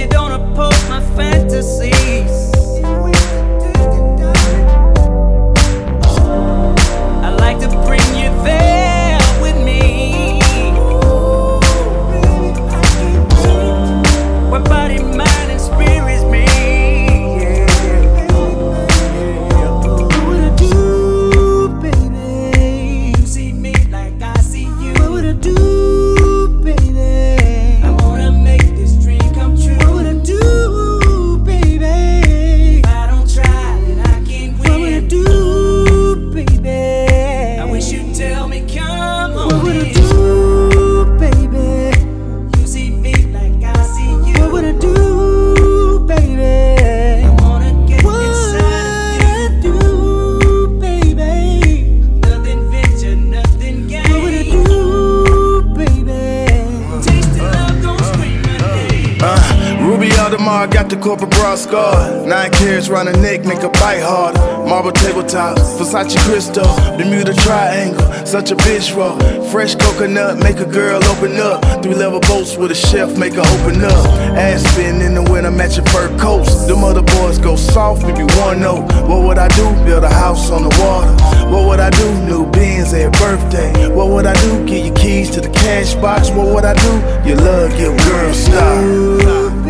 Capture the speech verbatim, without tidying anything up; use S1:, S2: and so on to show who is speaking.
S1: you don't oppose my fantasies. I like to bring you there with me, where body, mind, and spirit's me.
S2: I got the corporate bra scar. Nine carats round the neck, make a bite harder. Marble tabletop, Versace crystal, Bermuda triangle, such a bitch roll. Fresh coconut, make a girl open up. Three level boats with a chef, make her open up. Ass spin in the winter, matching fur coats. Them other boys go soft, maybe one note. What would I do? Build a house on the water. What would I do? New Benz at birthday. What would I do? Give you keys to the cash box. What would I do? Your love, give girl stop.